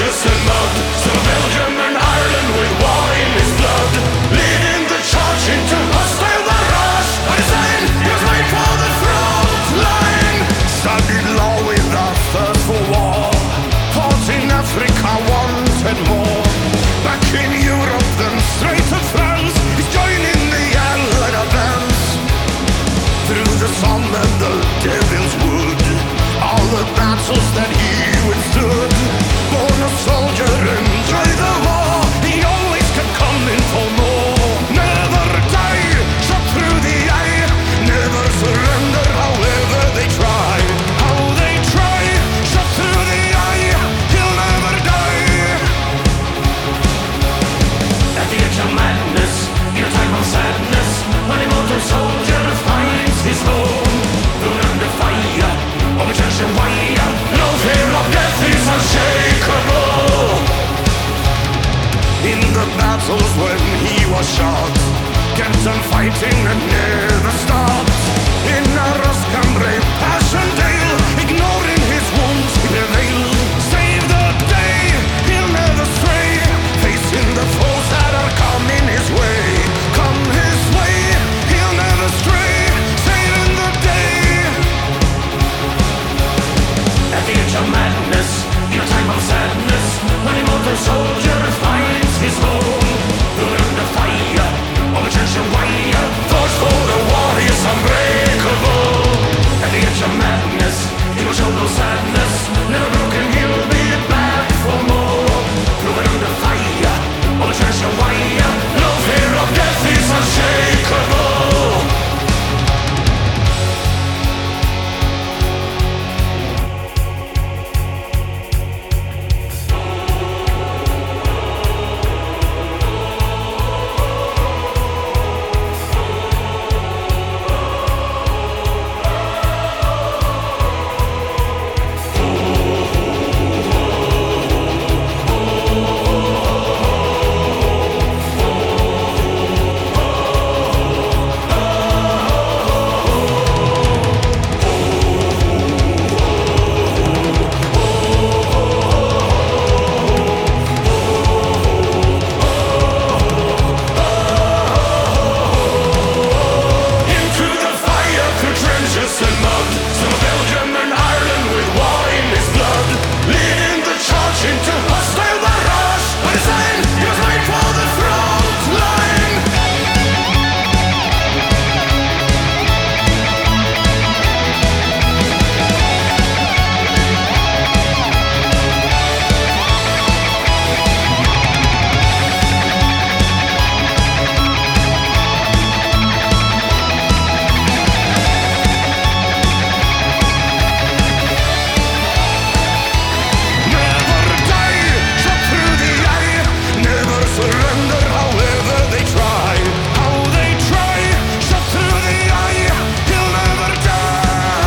trenches and mud. Son of Belgium and Ireland with war in his blood. Leading the charge into hostile barrage. By design, he was made for the front line. Studied law with a thirst for war. Fought in Africa once and more. Back in Europe, then straight to France. He's joining the Allied advance. Through the sun and the devil's wood, all the battles that he withstood. Born a soldier and tried the war, he always kept coming for more. Never die, shot through the eye. Never surrender, however they try. How they try, shot through the eye. He'll never die. At the edge of madness, in a time of sadness, an immortal soldier finds his home. Thrown under fire, of a church and wire. No fear of death is unshakable. In the battles when he was shot, kept on fighting and never stopped. In Arras, Cambrai, Passchendaele, ignoring his wounds, he prevailed. Save the day, he'll never stray. Facing the foes that are coming his way. Come his way, he'll never stray. Saving the day. At the edge of madness, in a time of sadness, an immortal soldier finds his home. Thrown under fire, of a church and wire. Forged for the war, he is unbreakable. At the edge of madness, he will show no sadness. Never broken, he'll be back for more. Thrown under fire, of a church and wire. No fear of death is unshakable.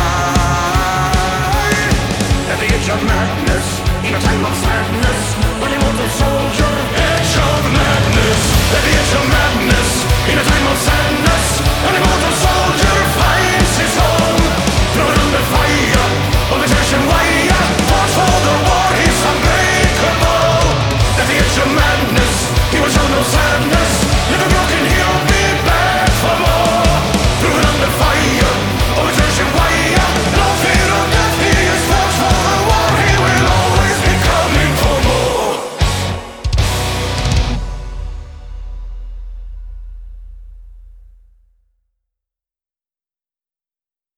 Madness, in a time of sadness, when